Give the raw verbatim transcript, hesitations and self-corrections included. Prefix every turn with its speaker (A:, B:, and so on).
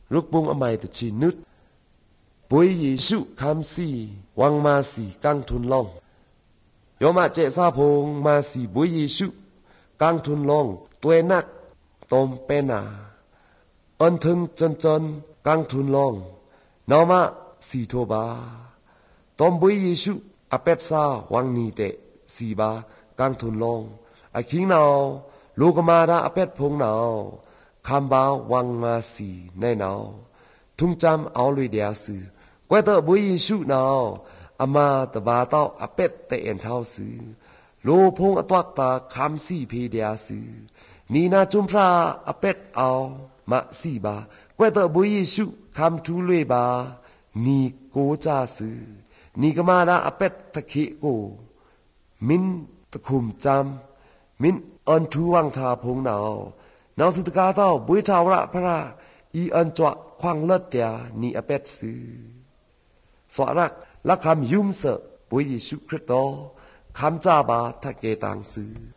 A: รุกบุงอมัยตะชีนุดปุยเยซูคำสีวังมาสีกังทุนลองยอมาเจซาพงมาสีปุยเยซูกังทุนลองตัวนักตอมเปนาอันถึงจนจนกังทุนลองนอมาสีโทบาตอมปุยเยซูอเป็ดซาวังนีเตสีบากังทุนลองอาคิงนาวลูกมาดาอเป็ดพงนาวคำบาวังมาสีในนาวทุ่งจำเอาลุยเดียสือกว่าเตอบุยชูนาวอามาตบาเต้าอเป็ดเตเอ็นเท้าสือโลพงอตวักตาคำสีเพเดียสือนีนาจุมพระอเป็ดเอามาสีบากว่าเตอบุยชูคำทูลุยบานีโกจาสือนีกมาดาอเป็ดตะเคะโกมินตะคุมจำมินอันทูวังทาพงนาวนาทุตกาเต้าบุยทาวระพระอีอันจวะควังเลิศเดียนีอเป็ดสือสวรักละคำยุ่มเสปุยเยซูคริสต์คำจาบาทะเกตังสือ